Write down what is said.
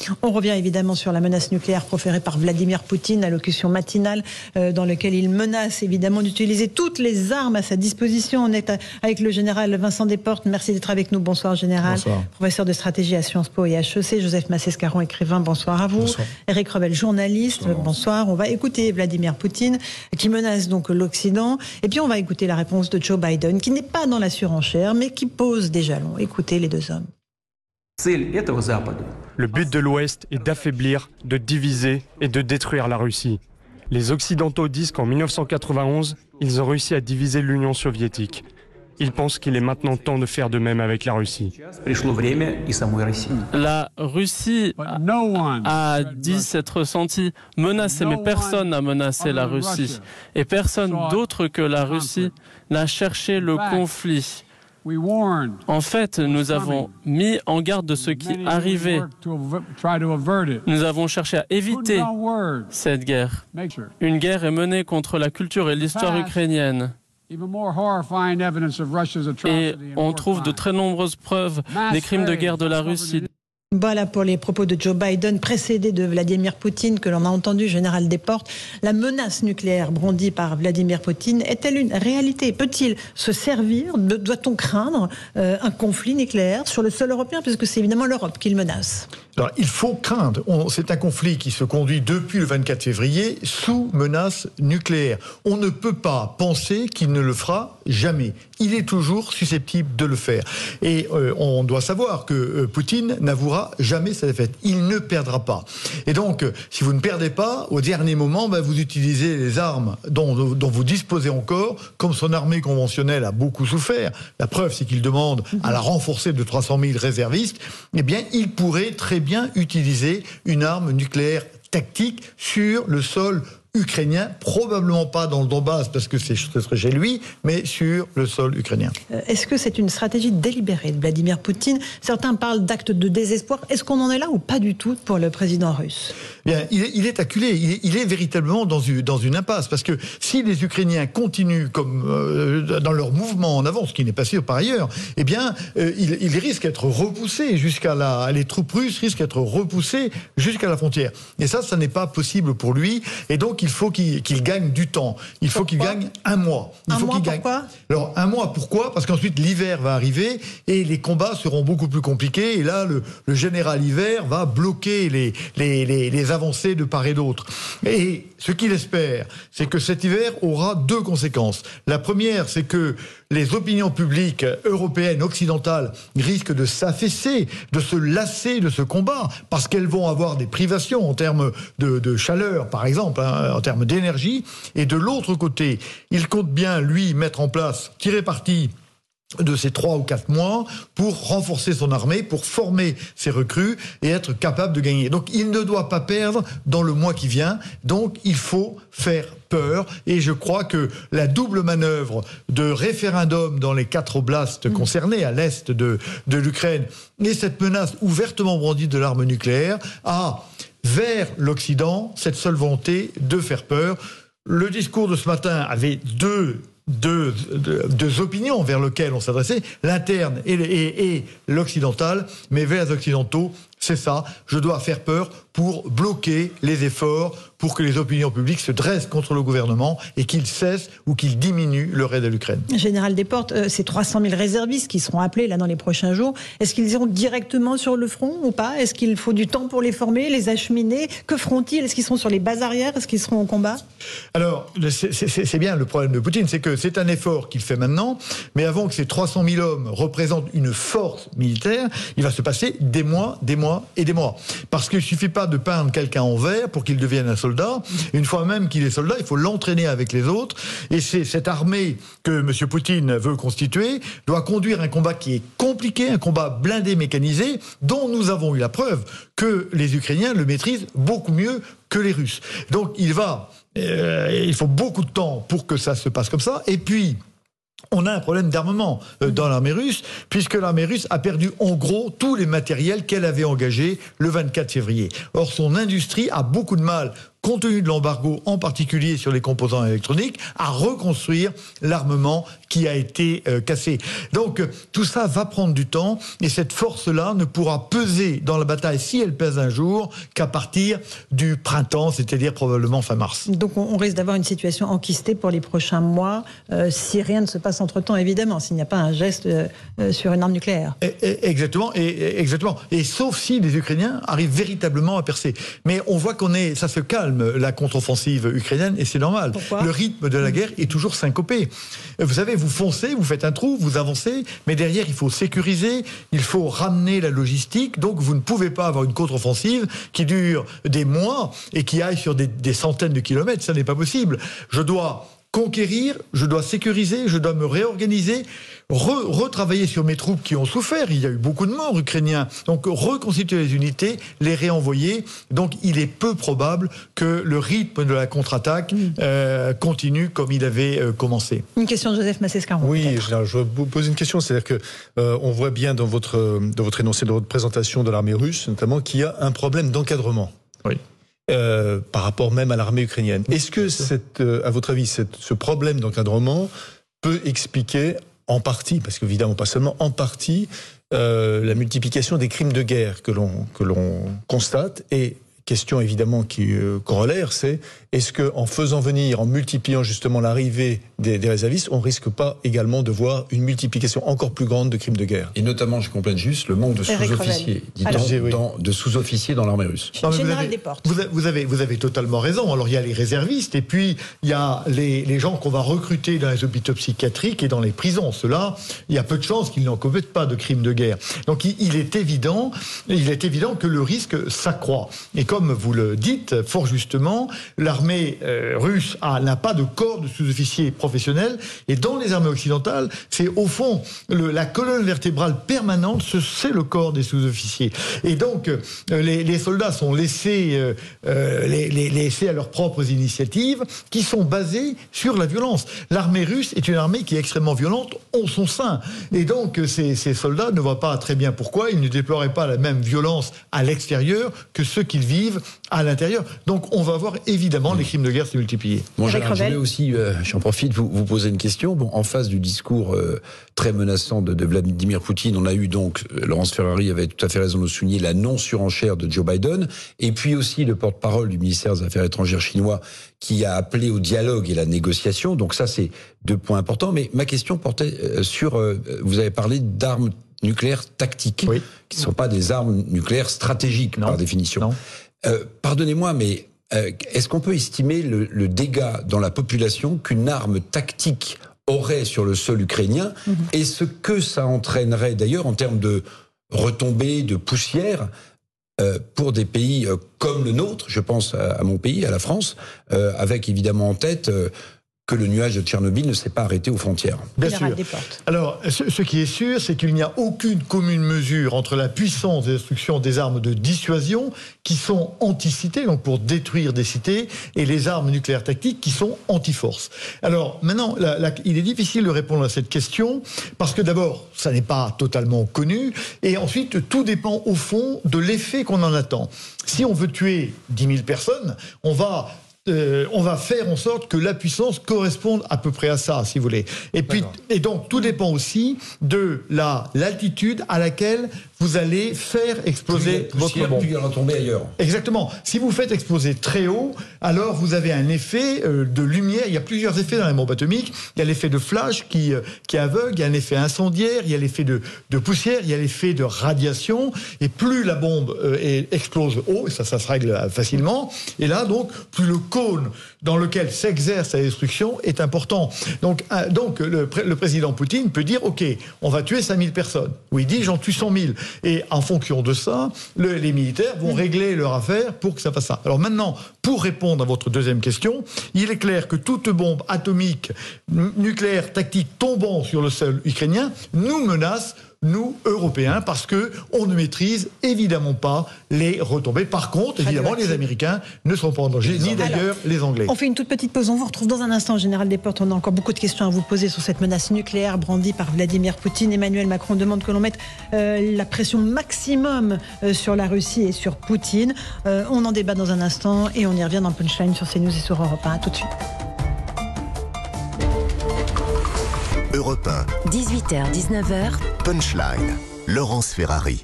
On revient évidemment sur la menace nucléaire proférée par Vladimir Poutine, allocution matinale dans laquelle il menace évidemment d'utiliser toutes les armes à sa disposition. On est avec le général Vincent Desportes. Merci d'être avec nous. Bonsoir général. Bonsoir. Professeur de stratégie à Sciences Po et HEC. Joseph Massescaron, écrivain. Bonsoir à vous. Bonsoir. Éric Revel, journaliste. Bonsoir. On va écouter Vladimir Poutine qui menace donc l'Occident. Et puis on va écouter la réponse de Joe Biden qui n'est pas dans la surenchère mais qui pose des jalons. Écoutez les deux hommes. Le but de l'Ouest est d'affaiblir, de diviser et de détruire la Russie. Les Occidentaux disent qu'en 1991, ils ont réussi à diviser l'Union soviétique. Ils pensent qu'il est maintenant temps de faire de même avec la Russie. La Russie a dit s'être sentie menacée, mais personne n'a menacé la Russie. Et personne d'autre que la Russie n'a cherché le conflit. En fait, nous avons mis en garde de ce qui arrivait. Nous avons cherché à éviter cette guerre. Une guerre est menée contre la culture et l'histoire ukrainienne. Et on trouve de très nombreuses preuves des crimes de guerre de la Russie. Voilà pour les propos de Joe Biden, précédés de Vladimir Poutine, que l'on a entendu, général Desportes. La menace nucléaire brandie par Vladimir Poutine est-elle une réalité? Peut-il se servir? Doit-on craindre un conflit nucléaire sur le sol européen? Parce que c'est évidemment l'Europe qui le menace. Alors, il faut craindre. C'est un conflit qui se conduit depuis le 24 février sous menace nucléaire. On ne peut pas penser qu'il ne le fera jamais. Il est toujours susceptible de le faire. Et on doit savoir que Poutine n'avouera jamais sa défaite. Il ne perdra pas. Et donc, si vous ne perdez pas, au dernier moment, vous utilisez les armes dont vous disposez encore, comme son armée conventionnelle a beaucoup souffert. La preuve, c'est qu'il demande à la renforcer de 300 000 réservistes. Eh bien, il pourrait très bien utiliser une arme nucléaire tactique sur le sol ukrainien, probablement pas dans le Donbass parce que ce serait chez lui, mais sur le sol ukrainien. Est-ce que c'est une stratégie délibérée de Vladimir Poutine? Certains parlent d'actes de désespoir. Est-ce qu'on en est là ou pas du tout pour le président russe? Bien, il est acculé, il est véritablement dans une impasse, parce que si les Ukrainiens continuent comme dans leur mouvement en avant, ce qui n'est pas sûr par ailleurs, eh bien, ils risquent d'être repoussés les troupes russes risquent d'être repoussées jusqu'à la frontière. Et ça n'est pas possible pour lui, et donc il faut qu'il gagne du temps. Il faut qu'il gagne un mois. Pourquoi ? Alors, un mois, pourquoi ? Parce qu'ensuite, l'hiver va arriver et les combats seront beaucoup plus compliqués. Et là, le général hiver va bloquer les avancées de part et d'autre. Et ce qu'il espère, c'est que cet hiver aura deux conséquences. La première, c'est que les opinions publiques européennes, occidentales, risquent de s'affaisser, de se lasser de ce combat, parce qu'elles vont avoir des privations en termes de chaleur, par exemple, en termes d'énergie. Et de l'autre côté, il compte bien, lui, mettre en place, tirer parti de ces 3 ou 4 mois pour renforcer son armée, pour former ses recrues et être capable de gagner. Donc il ne doit pas perdre dans le mois qui vient, donc il faut faire peur, et je crois que la double manœuvre de référendum dans les 4 oblasts concernés à l'est de l'Ukraine et cette menace ouvertement brandie de l'arme nucléaire a vers l'Occident cette seule volonté de faire peur. Le discours de ce matin avait deux opinions vers lesquelles on s'adressait, l'interne et l'occidental, mais vers les occidentaux, c'est ça, je dois faire peur pour bloquer les efforts, pour que les opinions publiques se dressent contre le gouvernement et qu'ils cessent ou qu'ils diminuent le raid de l'Ukraine. Général Desportes, ces 300 000 réservistes qui seront appelés là dans les prochains jours, est-ce qu'ils iront directement sur le front ou pas? Est-ce qu'il faut du temps pour les former, les acheminer? Que feront-ils? Est-ce qu'ils seront sur les bases arrières? Est-ce qu'ils seront au combat? Alors, c'est bien le problème de Poutine, c'est que c'est un effort qu'il fait maintenant, mais avant que ces 300 000 hommes représentent une force militaire, il va se passer des mois et des mois. Parce qu'il ne suffit pas de peindre quelqu'un en vert pour qu'il devienne un soldat. Une fois même qu'il est soldat, il faut l'entraîner avec les autres. Et c'est cette armée que M. Poutine veut constituer doit conduire un combat qui est compliqué, un combat blindé, mécanisé, dont nous avons eu la preuve que les Ukrainiens le maîtrisent beaucoup mieux que les Russes. Donc il faut beaucoup de temps pour que ça se passe comme ça. Et puis, on a un problème d'armement dans l'armée russe, puisque l'armée russe a perdu en gros tous les matériels qu'elle avait engagés le 24 février. Or, son industrie a beaucoup de mal compte tenu de l'embargo, en particulier sur les composants électroniques, à reconstruire l'armement qui a été cassé. Donc tout ça va prendre du temps, et cette force-là ne pourra peser dans la bataille, si elle pèse un jour, qu'à partir du printemps, c'est-à-dire probablement fin mars. Donc on risque d'avoir une situation enquistée pour les prochains mois, si rien ne se passe entre-temps, évidemment, s'il n'y a pas un geste sur une arme nucléaire. Exactement, exactement. Et sauf si les Ukrainiens arrivent véritablement à percer. Mais on voit ça se calme, la contre-offensive ukrainienne, et c'est normal. Pourquoi ? Le rythme de la guerre est toujours syncopé. Vous savez, vous foncez, vous faites un trou, vous avancez, mais derrière, il faut sécuriser, il faut ramener la logistique, donc vous ne pouvez pas avoir une contre-offensive qui dure des mois et qui aille sur des centaines de kilomètres, ça n'est pas possible. Je dois conquérir, je dois sécuriser, je dois me réorganiser, retravailler sur mes troupes qui ont souffert. Il y a eu beaucoup de morts ukrainiens. Donc reconstituer les unités, les réenvoyer. Donc il est peu probable que le rythme de la contre-attaque continue comme il avait commencé. Une question de Joseph Massescaron. Oui, je vous pose une question. C'est-à-dire que on voit bien dans votre énoncé, de votre présentation de l'armée russe, notamment, qu'il y a un problème d'encadrement. Oui. Par rapport même à l'armée ukrainienne. Est-ce que, à votre avis, ce problème d'encadrement peut expliquer en partie, parce qu'évidemment pas seulement, en partie, la multiplication des crimes de guerre que l'on constate? Et question évidemment qui corollaire, c'est est-ce qu'en faisant venir, en multipliant justement l'arrivée des réservistes, on risque pas également de voir une multiplication encore plus grande de crimes de guerre? Et notamment, je complète juste, le manque de sous-officiers, de sous-officiers dans l'armée russe. Général Desportes. Vous avez totalement raison. Alors il y a les réservistes, et puis il y a les gens qu'on va recruter dans les hôpitaux psychiatriques et dans les prisons. Ceux-là, il y a peu de chances qu'ils n'en commettent pas de crimes de guerre. Donc il est évident que le risque s'accroît. Et comme vous le dites fort justement, l'armée russe n'a pas de corps de sous-officiers professionnels, et dans les armées occidentales, c'est au fond la colonne vertébrale permanente, c'est le corps des sous-officiers. Et donc les soldats sont laissés à leurs propres initiatives, qui sont basées sur la violence. L'armée russe est une armée qui est extrêmement violente en son sein, et donc ces soldats ne voient pas très bien pourquoi ils ne déploraient pas la même violence à l'extérieur que ceux qu'ils vivent à l'intérieur. Donc on va voir évidemment les crimes de guerre se multiplier. Bon, je voulais aussi, j'en profite, vous poser une question. Bon, en face du discours très menaçant de Vladimir Poutine, on a eu donc, Laurence Ferrari avait tout à fait raison de souligner, la non-surenchère de Joe Biden, et puis aussi le porte-parole du ministère des Affaires étrangères chinois qui a appelé au dialogue et la négociation. Donc ça, c'est 2 points importants. Mais ma question portait sur, vous avez parlé d'armes nucléaires tactiques, qui ne sont pas des armes nucléaires stratégiques, par définition. Non. Pardonnez-moi, mais est-ce qu'on peut estimer le dégât dans la population qu'une arme tactique aurait sur le sol ukrainien, et ce que ça entraînerait d'ailleurs en termes de retombées, de poussière, pour des pays comme le nôtre, je pense à mon pays, à la France, avec évidemment en tête que le nuage de Tchernobyl ne s'est pas arrêté aux frontières. Bien sûr. Alors, ce qui est sûr, c'est qu'il n'y a aucune commune mesure entre la puissance de destruction des armes de dissuasion, qui sont anti-cités, donc pour détruire des cités, et les armes nucléaires tactiques qui sont anti-force. Alors, maintenant, il est difficile de répondre à cette question, parce que d'abord, ça n'est pas totalement connu, et ensuite, tout dépend au fond de l'effet qu'on en attend. Si on veut tuer 10 000 personnes, on va faire en sorte que la puissance corresponde à peu près à ça, si vous voulez. Et donc, tout dépend aussi de l'altitude à laquelle vous allez faire exploser votre bombe. Plus il va tomber ailleurs. Exactement. Si vous faites exploser très haut, alors vous avez un effet de lumière. Il y a plusieurs effets dans les bombes atomiques. Il y a l'effet de flash qui aveugle, il y a un effet incendiaire, il y a l'effet de poussière, il y a l'effet de radiation. Et plus la bombe explose haut, et ça se règle facilement, et là, donc, plus le cône dans lequel s'exerce la destruction est important. Donc le président Poutine peut dire, OK, on va tuer 5000 personnes. Ou il dit, j'en tue 100 000. Et en fonction de ça, les militaires vont régler leur affaire pour que ça fasse ça. Alors maintenant, pour répondre à votre deuxième question, il est clair que toute bombe atomique, nucléaire, tactique tombant sur le sol ukrainien nous menace nous, Européens, parce que on ne maîtrise évidemment pas les retombées. Par contre, évidemment, les Américains ne sont pas en danger, ni d'ailleurs les Anglais. On fait une toute petite pause, on vous retrouve dans un instant, Général Desportes. On a encore beaucoup de questions à vous poser sur cette menace nucléaire brandie par Vladimir Poutine. Emmanuel Macron demande que l'on mette la pression maximum sur la Russie et sur Poutine. On en débat dans un instant et on y revient dans Punchline sur CNews et sur Europe 1. À tout de suite. Europe 1. 18h, 19h. Punchline. Laurence Ferrari.